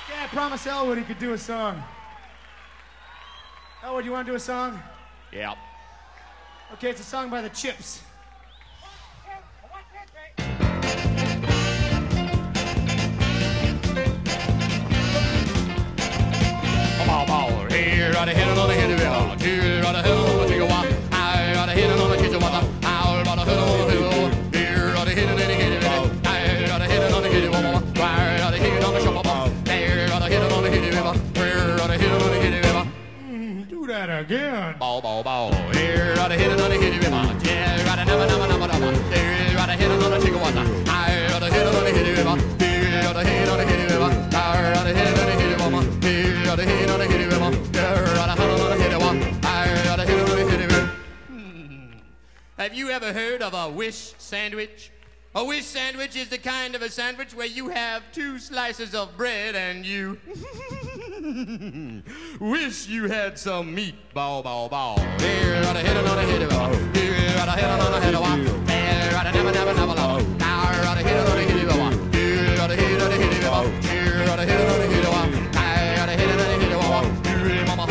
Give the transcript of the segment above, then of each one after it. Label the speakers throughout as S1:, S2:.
S1: Yeah, I promised Elwood he could do a song. Elwood, you want to do a song?
S2: Yep.
S1: Okay, it's a song by the Chips.
S2: Here, right ahead on the head of it. Here, right ahead on the chicken walk. I right ahead on the kitchen water. I right ahead on the hill. Here, right ahead on the head of it. I right ahead on the head of it. Right ahead on the shop. There, right ahead on the head of it. Here, right ahead on the head of it.
S1: Do that again.
S2: Bow, bow, bow. Here, right ahead on the head of it. Yeah, right ahead on the There, right ahead on the chicken water. I right ahead on the head of it. Here, right ahead on the head of it. I right ahead on the head of it. Here, right ahead on the head of it. Have you ever heard of a wish sandwich? A wish sandwich is the kind of a sandwich where you have 2 slices of bread and you wish you had some meat. Bow, bow, bow. Here, right ahead on the head of it. Here, right ahead on the head of it. Here, right ahead, never, now, right ahead on the head of it. Here, right ahead on the head of it. Here, right ahead on the head of it. Here, right ahead on the head of it. Here, mama,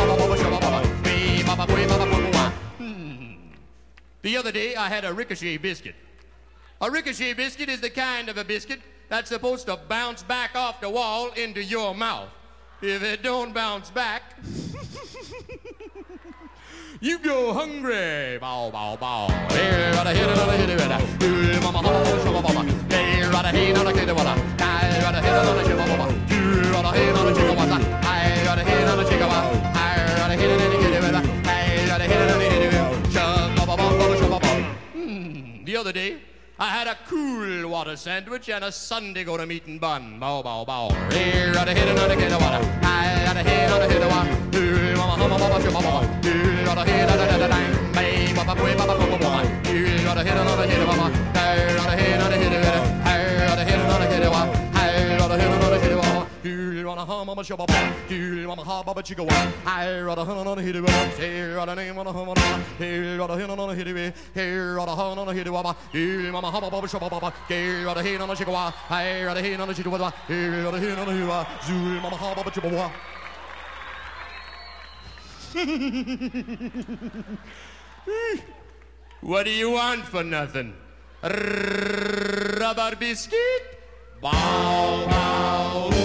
S2: The other day, I had a ricochet biscuit. A ricochet biscuit is the kind of a biscuit that's supposed to bounce back off the wall into your mouth. If it don't bounce back, you go hungry. Bow, bow, bow. Here, right ahead, on the head of it. Here, mama, here, right ahead, on the head of it. Here, right ahead, on the chicken water. Here, right ahead, on the chicken water. Here, right ahead, on the chicken water. Here, right ahead, on the head of it. Here, right ahead, on the head of it. The other day, I had a cool water sandwich and a Sunday go to meeting bun. Bow, bow, bow. Here, right ahead, on the head of water. Here, right ahead, on the head of water. Here, mama, here, right ahead, on the head of water. Here, right ahead, on the head of water. Here, right ahead, on the head of water. Here, right ahead, on the head of water. Here, right ahead, on the head of water. Here, on the mama, shabba, here, mama, baba, chica, here, on the hun, on the hit of it. Here, on the name on the hum, here, on the hin, on the hit of it. Here, on the hun, on the hit of it. Here, mama, baba, shabba, here, on the hin, on the chica, here, on the hin, on the chica, here, on the hin, on the hill, zoom, mama, baba, chica. What do you want for nothing? Rubber biscuit? Bow, bow.